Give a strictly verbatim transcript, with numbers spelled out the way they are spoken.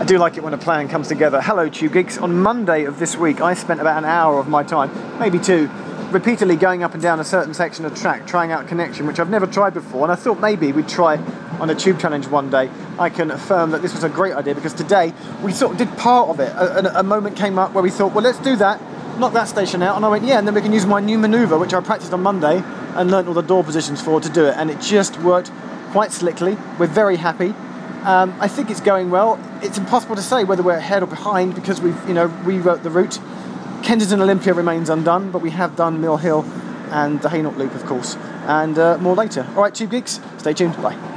do like it when a plan comes together. Hello Tube Geeks. On Monday of this week I spent about an hour of my time, maybe two, repeatedly going up and down a certain section of track, trying out connection, which I've never tried before, and I thought maybe we'd try on a tube challenge one day. I can affirm that this was a great idea because today we sort of did part of it. A, a, a moment came up where we thought, well, let's do that, knock that station out, and I went, yeah, and then we can use my new manoeuvre, which I practiced on Monday and learnt all the door positions for to do it, and it just worked quite slickly. We're very happy. Um, I think it's going well. It's impossible to say whether we're ahead or behind because we've, you know, rewrote the route. Kensington Olympia remains undone, but we have done Mill Hill and the Hainault Loop, of course, and uh, more later. All right, Tube Geeks, stay tuned. Bye.